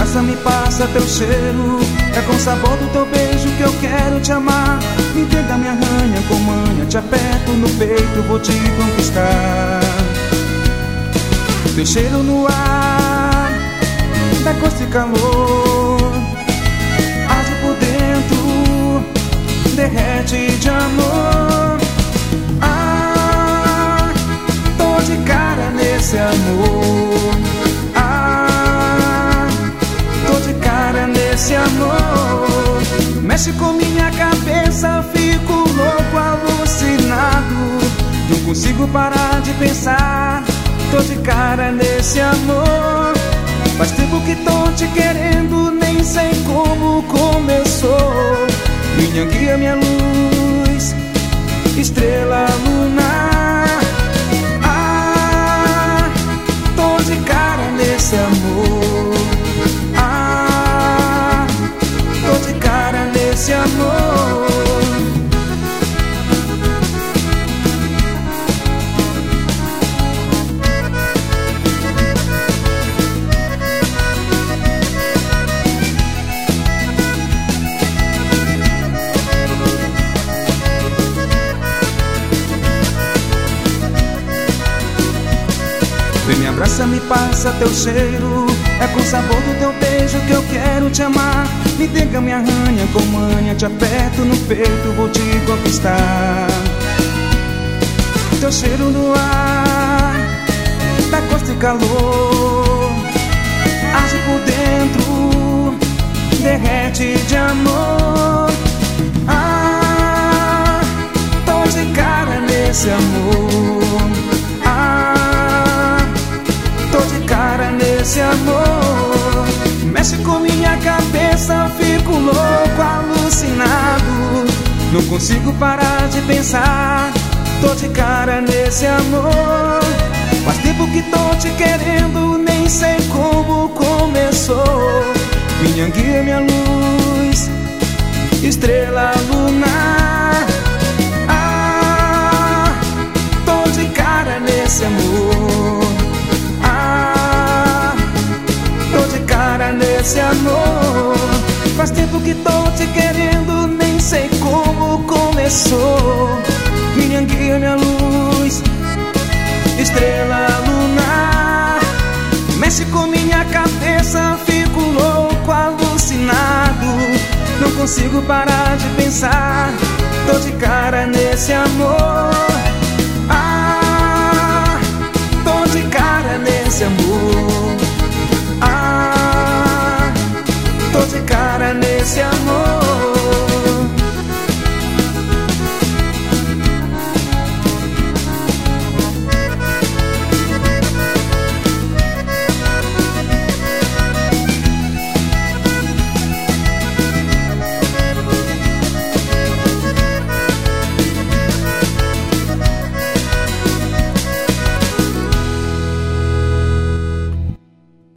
abraça, me passa teu cheiro. É com o sabor do teu beijo que eu quero te amar. Me pega, me arranha com manha, te aperto no peito, vou te conquistar. Teu cheiro no ar, dá gosto e calor. Age por dentro, derrete de amor. Ah, tô de cara nesse amor. Ah, tô de cara nesse amor. Mexe com minha cabeça, fico louco, alucinado. Não consigo parar de pensar. Tô de cara nesse amor. Faz tempo que tô te querendo, nem sei como começou. Minha guia, minha luz, estrela lunar. Ah, tô de cara nesse amor. Ah, tô de cara nesse amor. Vem, me abraça, me passa teu cheiro. É com o sabor do teu beijo que eu quero te amar. Me pega, me arranha com manha, te aperto no peito, vou te conquistar. Teu cheiro no ar, dá gosto e calor. Age por dentro, derrete de amor. Ah, tô de cara nesse amor. Nesse amor, mexe com minha cabeça, fico louco, alucinado. Não consigo parar de pensar. Tô de cara nesse amor. Faz tempo que tô te querendo, nem sei como começou. Minha guia, minha luz, estrela lunar. Ah, tô de cara nesse amor. Nesse amor, faz tempo que tô te querendo, nem sei como começou. Minha guia, minha luz, estrela lunar. Mexe com minha cabeça, fico louco, alucinado. Não consigo parar de pensar. Tô de cara nesse amor.